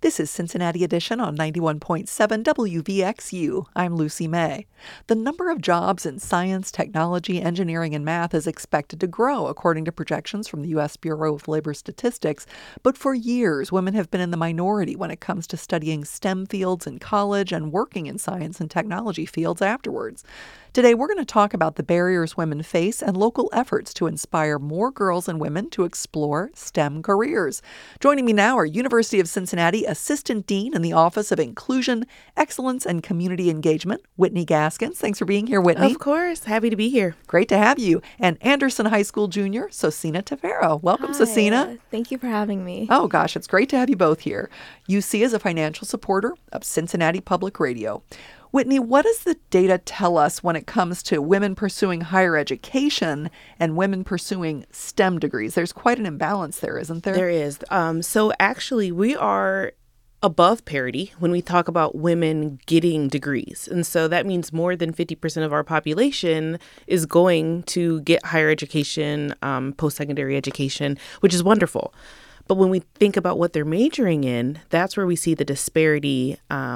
This is Cincinnati Edition on 91.7 WVXU. I'm Lucy May. The number of jobs in science, technology, engineering, and math is expected to grow, according to projections from the U.S. Bureau of Labor Statistics. But for years, women have been in the minority when it comes to studying STEM fields in college and working in science and technology fields afterwards. Today, we're going to talk about the barriers women face and local efforts to inspire more girls and women to explore STEM careers. Joining me now are University of Cincinnati Assistant Dean in the Office of Inclusion, Excellence, and Community Engagement, Whitney Gaskins. Thanks for being here, Whitney. Of course. Happy to be here. Great to have you. And Anderson High School Junior, Sosina Tavero. Welcome, Hi. Sosina. Thank you for having me. Oh, gosh, it's great to have you both here. UC is a financial supporter of Cincinnati Public Radio. Whitney, what does the data tell us when it comes to women pursuing higher education and women pursuing STEM degrees? There's quite an imbalance there, isn't there? There is. So actually, we are above parity when we talk about women getting degrees. And so that means more than 50% of our population is going to get higher education, post-secondary education, which is wonderful. But when we think about what they're majoring in, that's where we see the disparity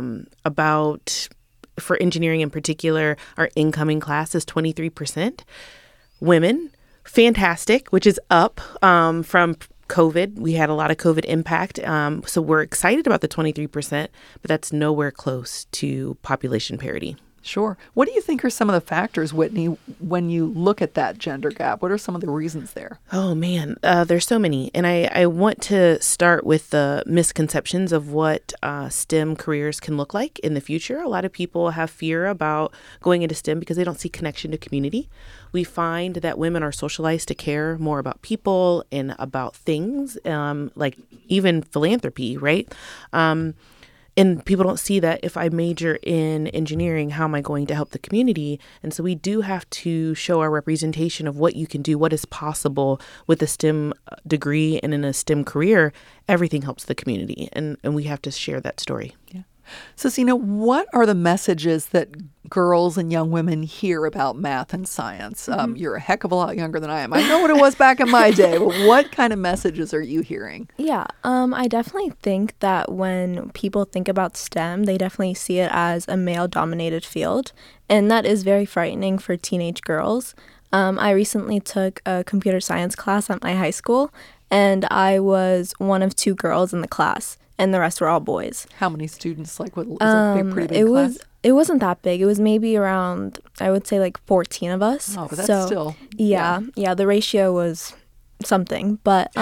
for engineering in particular, our incoming class is 23% women. Fantastic, which is up from COVID. We had a lot of COVID impact. So we're excited about the 23%, but that's nowhere close to population parity. Sure. What do you think are some of the factors, Whitney, when you look at that gender gap? What are some of the reasons there? Oh, man, there's so many. And I want to start with the misconceptions of what STEM careers can look like in the future. A lot of people have fear about going into STEM because they don't see connection to community. We find that women are socialized to care more about people and about things, like even philanthropy, right? And people don't see that if I major in engineering, how am I going to help the community? And so we do have to show our representation of what you can do, what is possible with a STEM degree and in a STEM career. Everything helps the community, and we have to share that story. Yeah. So, Sina, what are the messages that girls and young women hear about math and science? You're a heck of a lot younger than I am. I know what it was back in my day, but what kind of messages are you hearing? Yeah, I definitely think that when people think about STEM, they definitely see it as a male-dominated field, and that is very frightening for teenage girls. I recently took a computer science class at my high school, and I was one of two girls in the class, and the rest were all boys. How many students? Like, what was it? Pretty big class? It wasn't that big. It was maybe around, I would say, like 14 of us. Oh, but that's still... Yeah, the ratio was something. But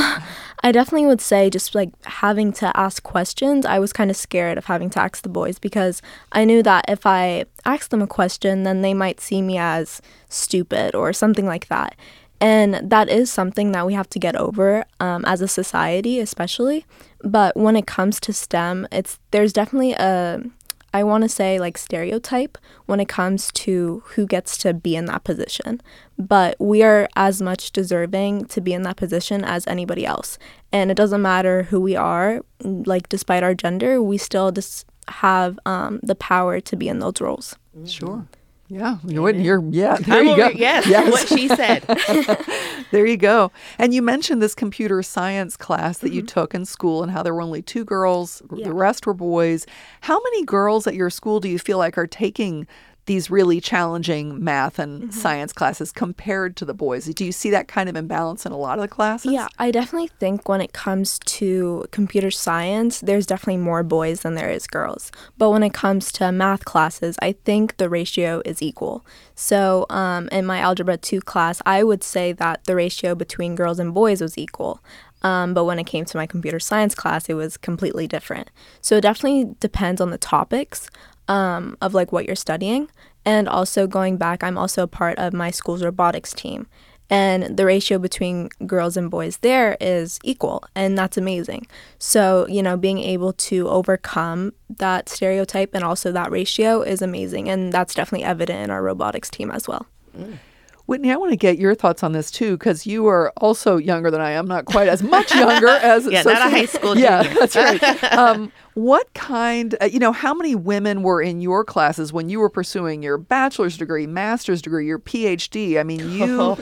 I definitely would say just like having to ask questions, I was kind of scared of having to ask the boys because I knew that if I asked them a question, then they might see me as stupid or something like that. And that is something that we have to get over as a society, especially. But when it comes to STEM, there's definitely I want to say like stereotype when it comes to who gets to be in that position. But we are as much deserving to be in that position as anybody else. And it doesn't matter who we are, like despite our gender, we still just have the power to be in those roles. Sure. Yeah, there you go. Yes, what she said. There you go. And you mentioned this computer science class that you took in school and how there were only two girls, the rest were boys. How many girls at your school do you feel like are taking these really challenging math and science classes compared to the boys? Do you see that kind of imbalance in a lot of the classes? Yeah, I definitely think when it comes to computer science, there's definitely more boys than there is girls. But when it comes to math classes, I think the ratio is equal. So in my Algebra 2 class, I would say that the ratio between girls and boys was equal. But when it came to my computer science class, it was completely different. So it definitely depends on the topics of like what you're studying. And also going back, I'm also a part of my school's robotics team. And the ratio between girls and boys there is equal, and that's amazing. So, being able to overcome that stereotype and also that ratio is amazing. And that's definitely evident in our robotics team as well. Whitney, I want to get your thoughts on this too, because you are also younger than I am, not quite as much younger as... not a high school junior. Yeah, that's right. What kind, how many women were in your classes when you were pursuing your bachelor's degree, master's degree, your PhD? I mean,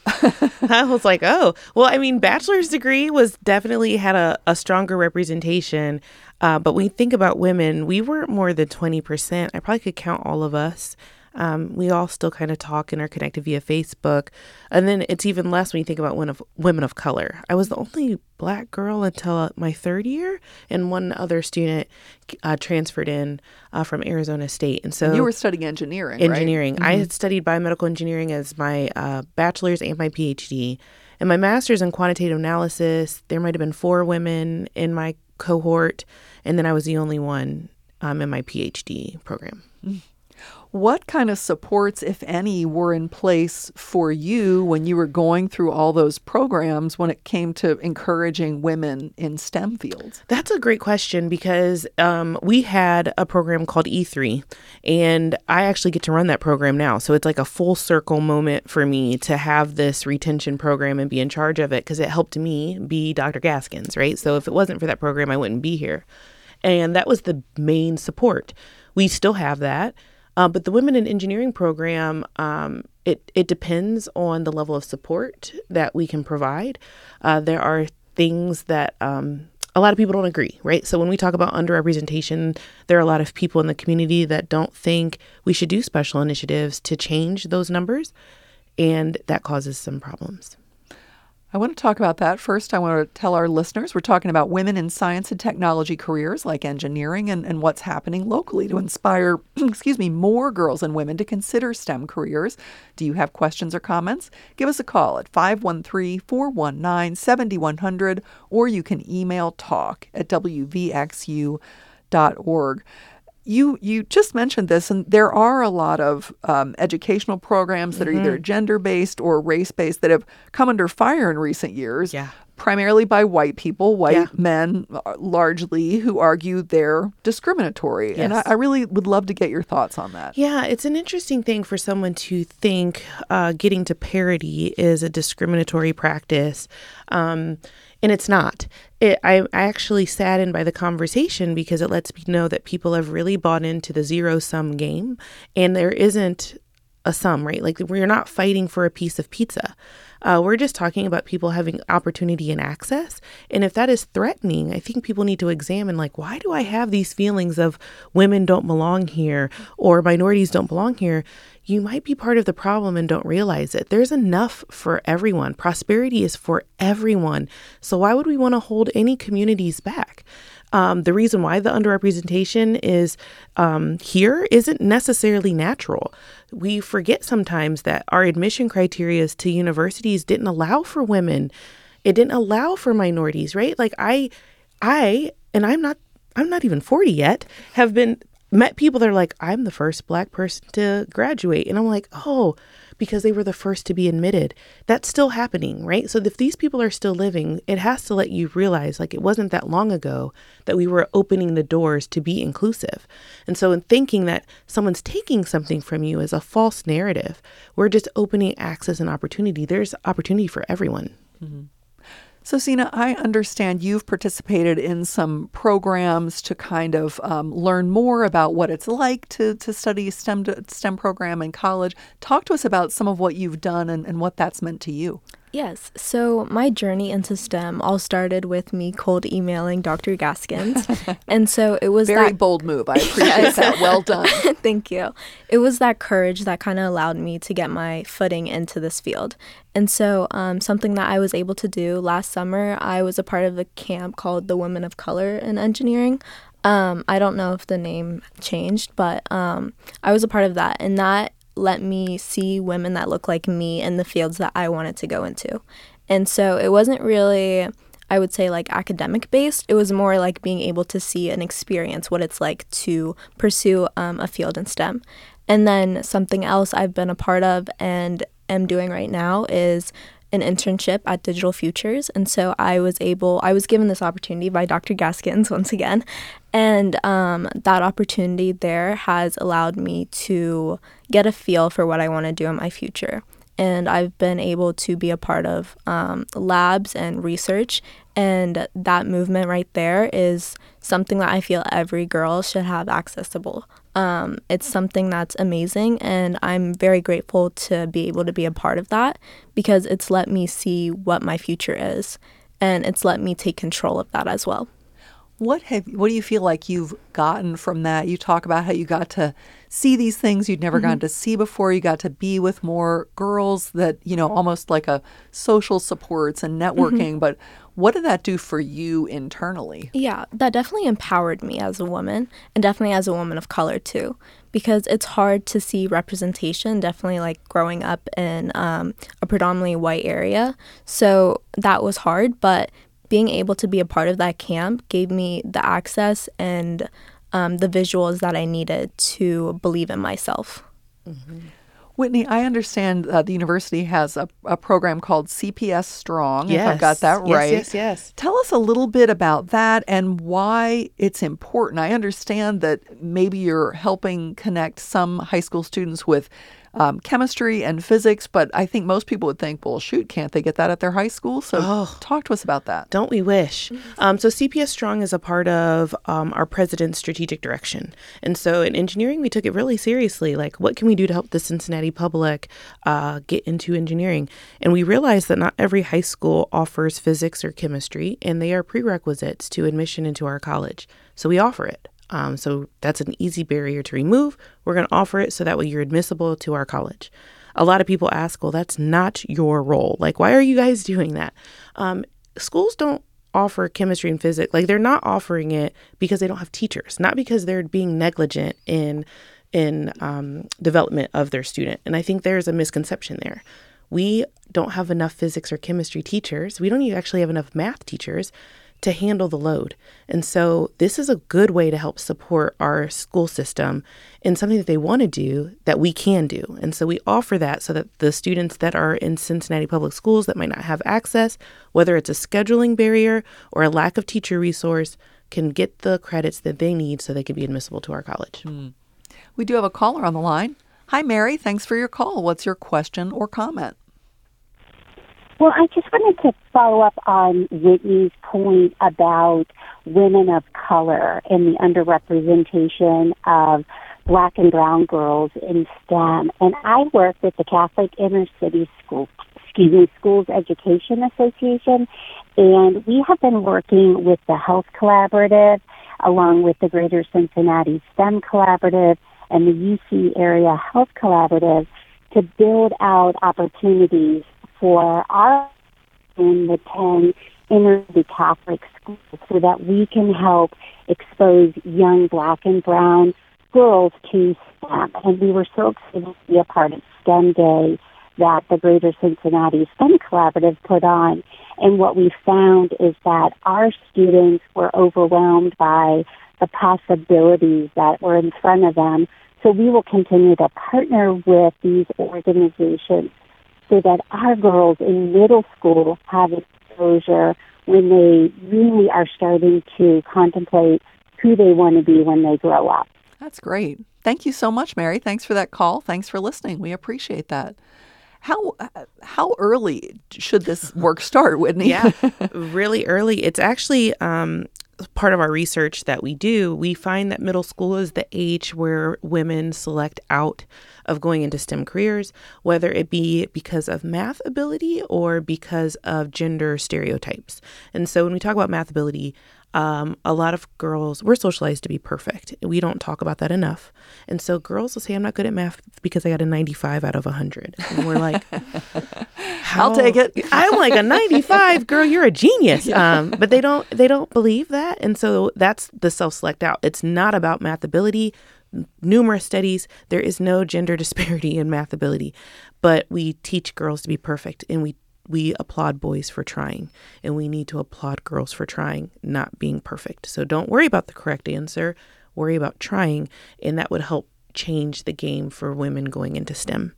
I was like, oh, well, I mean, bachelor's degree was definitely had a stronger representation. But when you think about women, we weren't more than 20%. I probably could count all of us. We all still kind of talk and are connected via Facebook. And then it's even less when you think about women of color. I was the only Black girl until my third year, and one other student transferred in from Arizona State. And so you were studying engineering, Engineering. Right? I had studied biomedical engineering as my bachelor's and my PhD. And my master's in quantitative analysis, there might have been 4 women in my cohort, and then I was the only one in my PhD program. What kind of supports, if any, were in place for you when you were going through all those programs when it came to encouraging women in STEM fields? That's a great question because we had a program called E3, and I actually get to run that program now. So it's like a full circle moment for me to have this retention program and be in charge of it because it helped me be Dr. Gaskins, right? So if it wasn't for that program, I wouldn't be here. And that was the main support. We still have that. But the Women in Engineering program, it depends on the level of support that we can provide. There are things that a lot of people don't agree, right? So when we talk about underrepresentation, there are a lot of people in the community that don't think we should do special initiatives to change those numbers, and that causes some problems. I want to talk about that. First, I want to tell our listeners we're talking about women in science and technology careers like engineering and what's happening locally to inspire, more girls and women to consider STEM careers. Do you have questions or comments? Give us a call at 513-419-7100, or you can email talk@wvxu.org. You just mentioned this, and there are a lot of educational programs that are either gender-based or race-based that have come under fire in recent years, primarily by white people, white men largely, who argue they're discriminatory. Yes. And I really would love to get your thoughts on that. Yeah, it's an interesting thing for someone to think getting to parity is a discriminatory practice. And it's not. I actually saddened by the conversation because it lets me know that people have really bought into the zero-sum game, and there isn't a sum, right? Like, we're not fighting for a piece of pizza. We're just talking about people having opportunity and access. And if that is threatening, I think people need to examine, like, why do I have these feelings of women don't belong here or minorities don't belong here? You might be part of the problem and don't realize it. There's enough for everyone. Prosperity is for everyone. So why would we want to hold any communities back? The reason why the underrepresentation is here isn't necessarily natural. We forget sometimes that our admission criteria to universities didn't allow for women. It didn't allow for minorities, right? Like I, and I'm not even 40 yet, have met people that are like, I'm the first Black person to graduate. And I'm like, oh, because they were the first to be admitted. That's still happening, right? So if these people are still living, it has to let you realize, like, it wasn't that long ago that we were opening the doors to be inclusive. And so in thinking that someone's taking something from you is a false narrative. We're just opening access and opportunity. There's opportunity for everyone. Mm-hmm. So, Sina, I understand you've participated in some programs to kind of learn more about what it's like to study a STEM program in college. Talk to us about some of what you've done and what that's meant to you. Yes. So my journey into STEM all started with me cold emailing Dr. Gaskins. And so it was very bold move. I appreciate that. Well done. Thank you. It was that courage that kind of allowed me to get my footing into this field. And so something that I was able to do last summer, I was a part of a camp called the Women of Color in Engineering. I don't know if the name changed, but I was a part of that. And that let me see women that look like me in the fields that I wanted to go into. And so it wasn't really, I would say, like academic based. It was more like being able to see and experience what it's like to pursue a field in STEM. And then something else I've been a part of and am doing right now is an internship at Digital Futures. And so I was given this opportunity by Dr. Gaskins once again. And that opportunity there has allowed me to get a feel for what I want to do in my future. and I've been able to be a part of labs and research. And that movement right there is something that I feel every girl should have accessible. It's something that's amazing, and I'm very grateful to be able to be a part of that because it's let me see what my future is, and it's let me take control of that as well. What do you feel like you've gotten from that? You talk about how you got to see these things you'd never gotten to see before. You got to be with more girls that, almost like a social supports and networking. But what did that do for you internally? Yeah, that definitely empowered me as a woman, and definitely as a woman of color too, because it's hard to see representation, definitely like growing up in a predominantly white area. So that was hard, but being able to be a part of that camp gave me the access and the visuals that I needed to believe in myself. Mm-hmm. Whitney, I understand the university has a program called CPS Strong, if I've got that right. Yes. Tell us a little bit about that and why it's important. I understand that maybe you're helping connect some high school students with chemistry and physics, but I think most people would think, well, shoot, can't they get that at their high school? So talk to us about that. Don't we wish? So CPS Strong is a part of our president's strategic direction. And so in engineering, we took it really seriously. Like, what can we do to help the Cincinnati public get into engineering? And we realized that not every high school offers physics or chemistry, and they are prerequisites to admission into our college. So we offer it. So that's an easy barrier to remove. We're going to offer it so that way you're admissible to our college. A lot of people ask, well, that's not your role. Like, why are you guys doing that? Schools don't offer chemistry and physics. Like, they're not offering it because they don't have teachers, not because they're being negligent in development of their student. And I think there's a misconception there. We don't have enough physics or chemistry teachers. We don't even actually have enough math teachers to handle the load. And so this is a good way to help support our school system in something that they want to do that we can do. And so we offer that so that the students that are in Cincinnati public schools that might not have access, whether it's a scheduling barrier or a lack of teacher resource, can get the credits that they need so they can be admissible to our college. We do have a caller on the line. Hi, Mary. Thanks for your call. What's your question or comment? Well, I just wanted to follow up on Whitney's point about women of color and the underrepresentation of Black and brown girls in STEM. And I work with the Catholic Inner City Schools Education Association, and we have been working with the Health Collaborative, along with the Greater Cincinnati STEM Collaborative and the UC Area Health Collaborative to build out opportunities for our in the 10 inner city Catholic schools so that we can help expose young Black and brown girls to STEM. And we were so excited to be a part of STEM Day that the Greater Cincinnati STEM Collaborative put on. And what we found is that our students were overwhelmed by the possibilities that were in front of them. So we will continue to partner with these organizations so that our girls in middle school have exposure when they really are starting to contemplate who they want to be when they grow up. That's great. Thank you so much, Mary. Thanks for that call. Thanks for listening. We appreciate that. How early should this work start, Whitney? Yeah, really early. It's actually part of our research that we do. We find that middle school is the age where women select out of going into STEM careers, whether it be because of math ability or because of gender stereotypes. And so when we talk about math ability, a lot of girls, we're socialized to be perfect. We don't talk about that enough. And so girls will say, I'm not good at math because I got a 95 out of 100. And we're like, I'll take it. I'm like, a 95, girl, you're a genius. But they don't believe that. And so that's the self-select out. It's not about math ability. Numerous studies, there is no gender disparity in math ability. But we teach girls to be perfect, and we applaud boys for trying, and we need to applaud girls for trying, not being perfect. So don't worry about the correct answer. Worry about trying, and that would help change the game for women going into STEM.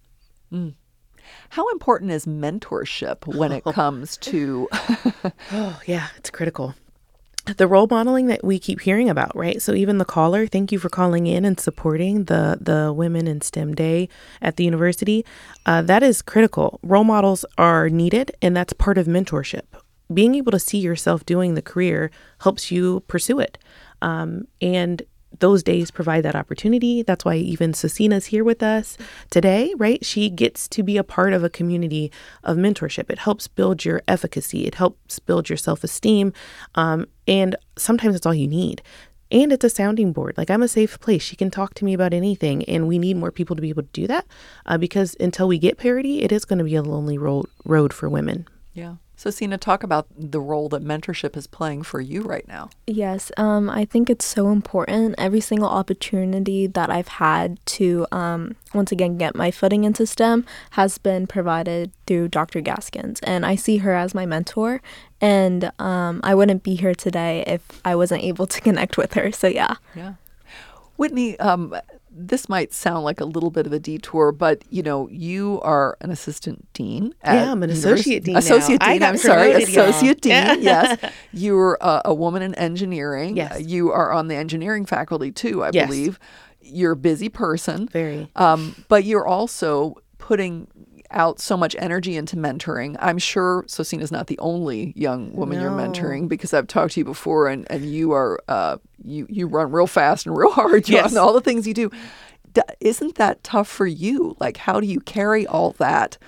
How important is mentorship when it comes to... Oh, yeah, it's critical. the role modeling that we keep hearing about, right? So even the caller, thank you for calling in and supporting the Women in STEM Day at the university. That is critical. Role models are needed, and that's part of mentorship. Being able to see yourself doing the career helps you pursue it. And those days provide that opportunity. That's why even Sosina's here with us today, right? She gets to be a part of a community of mentorship. It helps build your efficacy. It helps build your self-esteem. And sometimes it's all you need. And it's a sounding board. Like, I'm a safe place. She can talk to me about anything. And we need more people to be able to do that because until we get parity, it is going to be a lonely road for women. Yeah. So, Sina, talk about the role that mentorship is playing for you right now. Yes, I think it's so important. Every single opportunity that I've had to, once again, get my footing into STEM has been provided through Dr. Gaskins. And I see her as my mentor. And I wouldn't be here today if I wasn't able to connect with her. So, yeah. Yeah. Whitney, this might sound like a little bit of a detour, but, you are an assistant dean. I'm an associate dean now. Associate dean, I'm sorry. Associate dean, yeah. Yes. You're a woman in engineering. Yes. You are on the engineering faculty, too, I believe. You're a busy person. Very. But you're also putting out so much energy into mentoring. I'm sure Sosina's not the only young woman you're mentoring, because I've talked to you before, and you are you run real fast and real hard. Yes. All the things you do. Isn't that tough for you? Like, how do you carry all that?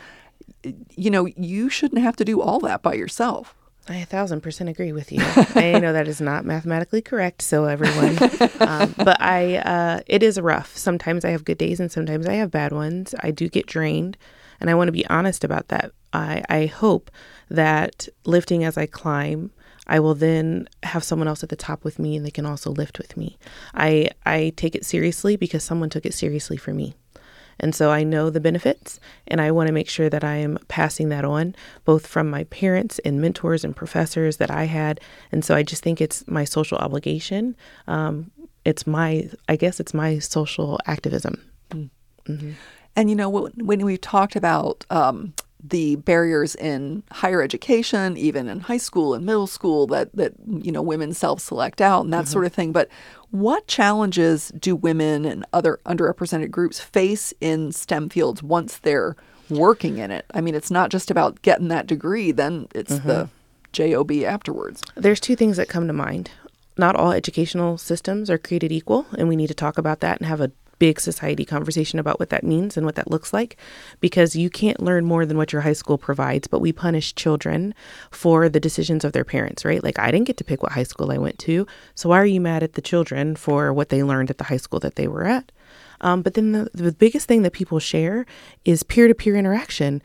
You shouldn't have to do all that by yourself. I 1,000% agree with you. I know that is not mathematically correct, so everyone. But it is rough. Sometimes I have good days and sometimes I have bad ones. I do get drained, and I want to be honest about that. I hope that lifting as I climb, I will then have someone else at the top with me and they can also lift with me. I take it seriously because someone took it seriously for me. And so I know the benefits, and I want to make sure that I am passing that on, both from my parents and mentors and professors that I had. And so I just think it's my social obligation. It's my social activism. Mm-hmm. And, when we've talked about the barriers in higher education, even in high school and middle school, that women self-select out and that sort of thing. But what challenges do women and other underrepresented groups face in STEM fields once they're working in it? I mean, it's not just about getting that degree, then it's the job afterwards. There's two things that come to mind. Not all educational systems are created equal, and we need to talk about that and have a big society conversation about what that means and what that looks like, because you can't learn more than what your high school provides, but we punish children for the decisions of their parents, right? Like, I didn't get to pick what high school I went to, so why are you mad at the children for what they learned at the high school that they were at? But then the biggest thing that people share is peer-to-peer interaction.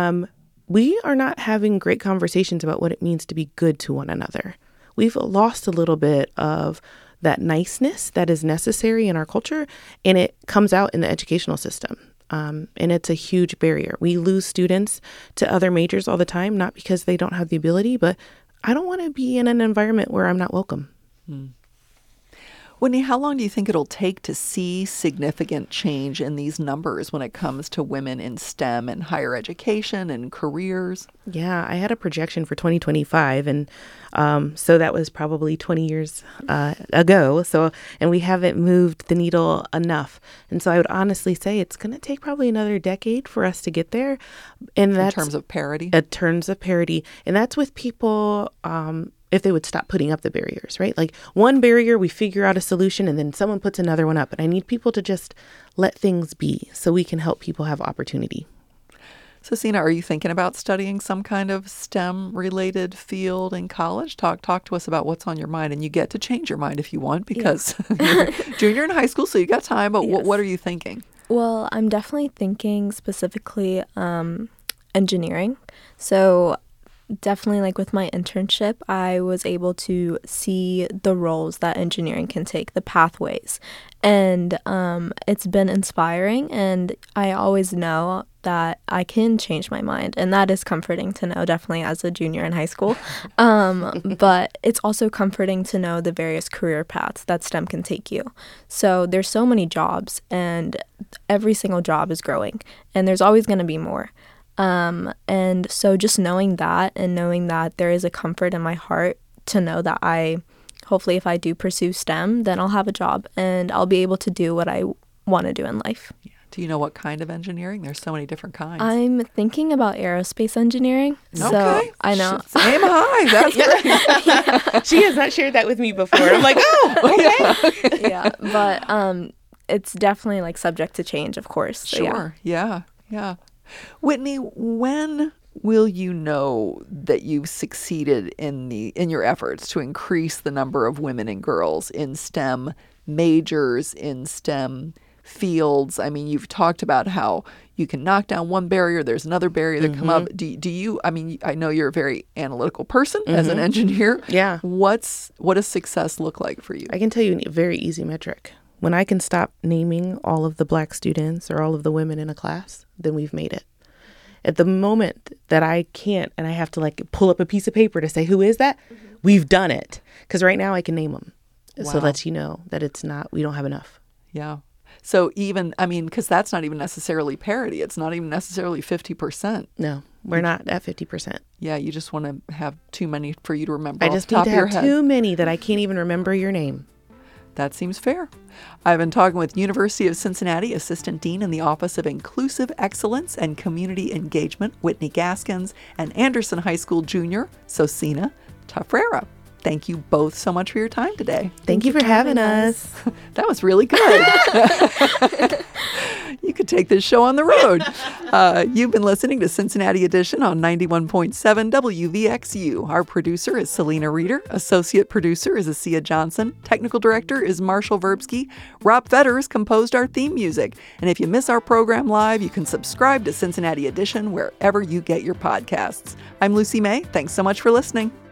We are not having great conversations about what it means to be good to one another. We've lost a little bit of that niceness that is necessary in our culture, and it comes out in the educational system. And it's a huge barrier. We lose students to other majors all the time, not because they don't have the ability, but I don't want to be in an environment where I'm not welcome. Whitney, how long do you think it'll take to see significant change in these numbers when it comes to women in STEM and higher education and careers? Yeah, I had a projection for 2025, and so that was probably 20 years ago. And we haven't moved the needle enough. And so I would honestly say it's going to take probably another decade for us to get there. And that's in terms of parity? In terms of parity. And that's with people... if they would stop putting up the barriers, right? Like, one barrier, we figure out a solution, and then someone puts another one up. And I need people to just let things be so we can help people have opportunity. So, Sina, are you thinking about studying some kind of STEM-related field in college? Talk to us about what's on your mind. And you get to change your mind if you want, because you're junior in high school, so you got time. But what are you thinking? Well, I'm definitely thinking specifically engineering. So definitely, like with my internship, I was able to see the roles that engineering can take, the pathways. And it's been inspiring, and I always know that I can change my mind. And that is comforting to know, definitely as a junior in high school. But it's also comforting to know the various career paths that STEM can take you. So there's so many jobs, and every single job is growing, and there's always going to be more. And so just knowing that, and knowing that there is a comfort in my heart to know that I hopefully if I do pursue STEM, then I'll have a job and I'll be able to do what I want to do in life. Yeah. Do you know what kind of engineering? There's so many different kinds. I'm thinking about aerospace engineering. Okay. So I know. Aim high. That's great. She has not shared that with me before. I'm like, oh, okay. Yeah, but it's definitely like subject to change, of course. So, Sure. Yeah. Whitney, when will you know that you've succeeded in your efforts to increase the number of women and girls in STEM majors, in STEM fields? I mean, you've talked about how you can knock down one barrier, there's another barrier that come up. Do you, I mean, I know you're a very analytical person as an engineer. Yeah. What does success look like for you? I can tell you a very easy metric. When I can stop naming all of the Black students or all of the women in a class, then we've made it. At the moment that I can't, and I have to like pull up a piece of paper to say, who is that? We've done it. Because right now I can name them. Wow. So it lets you know that we don't have enough. Yeah. So even, I mean, because that's not even necessarily parity. It's not even necessarily 50%. No, we're not at 50%. Yeah, you just want to have too many for you to remember I off just the need top to of your have head. too many that I can't even remember your name. That seems fair. I've been talking with University of Cincinnati Assistant Dean in the Office of Inclusive Excellence and Community Engagement, Whitney Gaskins, and Anderson High School Junior, Sosina Tafrera. Thank you both so much for your time today. Thank you for having us. That was really good. You could take this show on the road. You've been listening to Cincinnati Edition on 91.7 WVXU. Our producer is Selena Reeder. Associate producer is Asia Johnson. Technical director is Marshall Verbsky. Rob Fetters composed our theme music. And if you miss our program live, you can subscribe to Cincinnati Edition wherever you get your podcasts. I'm Lucy May. Thanks so much for listening.